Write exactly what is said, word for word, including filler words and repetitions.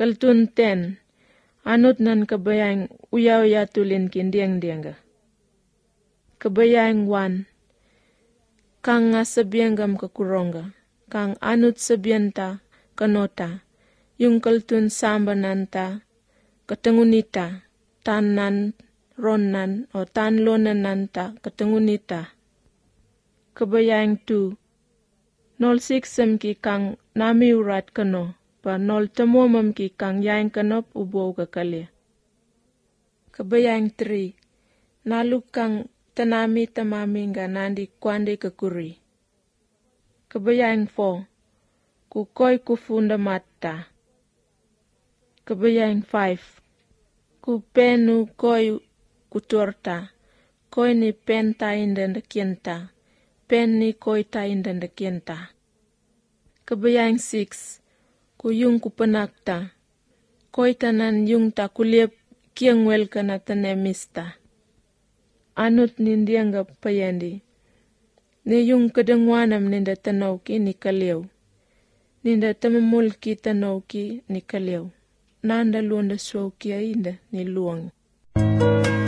Kaltun ten, anut nan kabayang uyaw yatulin kindiang diangga. Kabayang wan, kang nga sabianggam kakuronga, kang anut sabianta kanota, yung kaltun sambananta, katangunita, tanan, ronan, o tanlonananta, katangunita. Kabayang tu, nol six ki kang nami urat kano, pa nol tamomam ki kang yaing kanop ubo kakalya. Kabayang three, naluk kang tanami tamami nga nandi kwandi kakuri. Kabayang four, kukoy kufunda mata. Kabayang five, kupenu koy kuturta, koy ni penta indanda kienta, pen ni koy ta indanda kienta. Kabayang six, kuyung kupanakta, koy tanan yung ta kuliep kiangwel ka na tanemista. Anut nindianga payandi, ni yung kadangwanam ninda tanaw ki ni kaliw, ninda tamamul ki tanaw ki ni kaliw, nanda luanda suaw ki ainda ni luang.